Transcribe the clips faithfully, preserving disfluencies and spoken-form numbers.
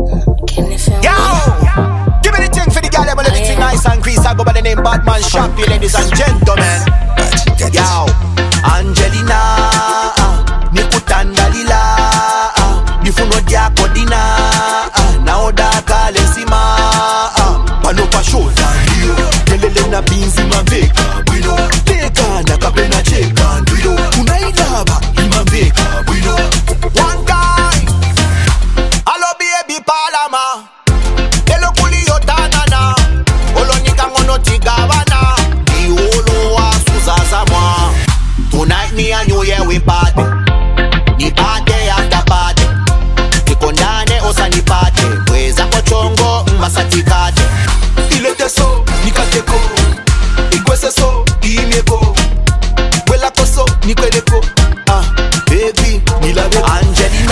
Yo! Give me the thing for the girl, I'm the thing nice and crease. I go by the name Batman Shampy, ladies and gentlemen. Yo! Angelina, Nikutanda Lila, Nifuno dia Kodina, Naoda Kalesima, Panopa Shota, Kelele na Binzi Maveka, Buino, Teka, Nakapena Cheka, Duido, Unailaba, Imaveka, Buino. One guy, Alo baby Palama, Elo Kulio Tanana, Olonika Monotigavana, Diolo wa Suzazama. Tonight me and you, yeah, we party. Ni party after party. Tikondane osa ni party. Weza kochongo, masati kate. Ilete so, nikateko. Ikwese so, imeko. Wela koso, nikweleko. Ah, baby, nilave Angelina.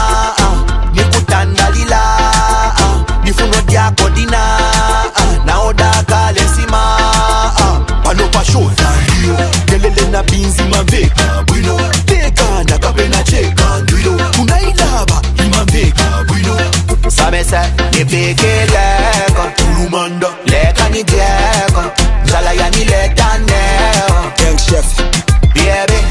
Ah, nikutanda lila. Ah, nifuno dia kodina. Ah, naoda kalesima. Ah, panopa shota. Kelele na Binzi Maveka, Buino, Teka, Nakapena Cheka, Duido, Unailaba, Imaveka, Buino. Sabe se, ni peke leka, Tulumanda, leka ni dieka, Zala ya ni leta neo. Young chef, baby.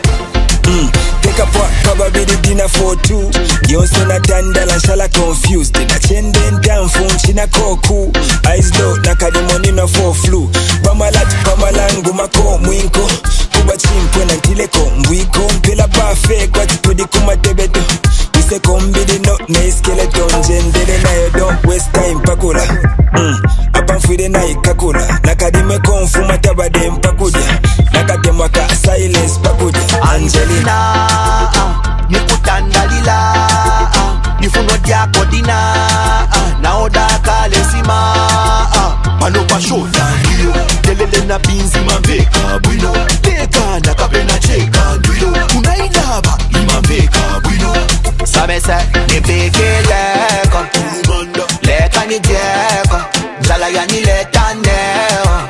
Mm. Take a pot, probably the dinner for two. You son a dandal and shala confused. Then a chain then down phone, china koku. Eyes low, naka the money no for flu. Pamalat, pamalangu mako mwinko. Kuba chimpo na ntileko mwiko. Mpila parfait, kwa tipudi kuma tebeto. We say kombi the not na skeleton. Jendele na yo don't waste time pakula. Mm. Apam fide na ikakula. Naka di me konfu mataba de mpakudia. Naka temaka silence pakudia. Angelina, ah, Nikutanda lila, ah, Nifuno dia kodina, ah, Naoda kalesima, ah, Panopa shota, Dio, Kelele na Binzi Maveka, Buino, Teka, Nakapena Cheka, Duido, Unailaba, Imaveka, Buino. Sabe se, ni peke leka, Tulumanda, leka ni dieka, Zala ya ni leta neo.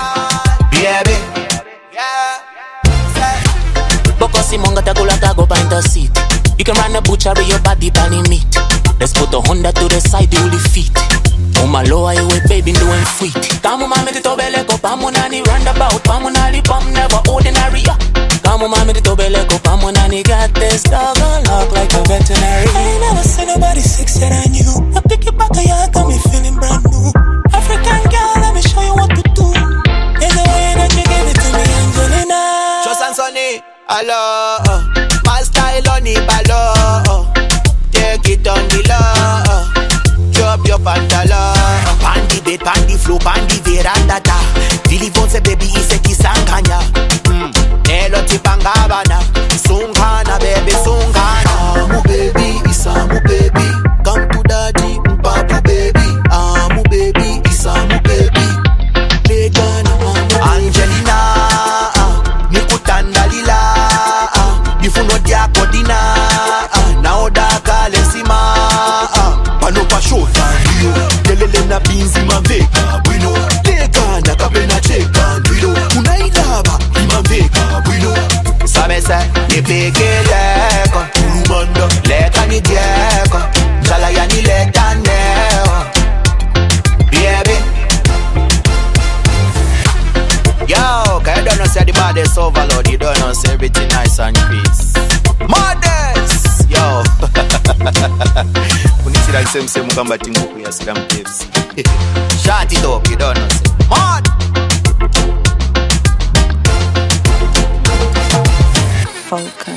Baby, Bokosi monga takula tago bind the seat. You can run a butchery, your body panny meat. Let's put a Honda to the side, you will feet. Oh my low, I wait, baby, doing sweet. Come on, mama, the tobeleko, pamunani, roundabout, pamunali, pam, never ordinary. Come on, mama, the tobeleko, pamunani, got this dog on lock like a veterinary. I ain't never seen nobody sexy than you. I pick it back, yeah, got me feeling brand new. African girl, let me show you what to do. There's a way that you give it to me, Angelina. Trust and Sonny. Hello, uh, my style on the ballon. Take it on the low. Drop your pantalon. Pan the bed, pan the floor, pan the veranda. Billy Bonse baby is a kisanganya. Hmm. Nelo tipangabana. Sungana baby, sungana. Amu baby, isamu baby. Come to daddy, papu baby. Amu baby, isamu baby. Legana, Angelina. Nikutanda lila. Nifuno dia kodina, ah, Naoda kalesima, ah, Panopa shota, Dio, Kelele na Binzi Maveka, Buino, Teka, Nakapena Cheka, Duido, Unailaba, Imaveka, Buino. Sabe se, ni peke leka, Tulumanda, leka ni dieka, Zala ya ni leta neo. Baby. Yo, cause you don't know say the baddest overload. You don't know say everything nice and crisp. Madness! Yo! Kunitira same same mukamba tinguku ya Slam Caves. Shut it up, you don't know say. Mad! Focus.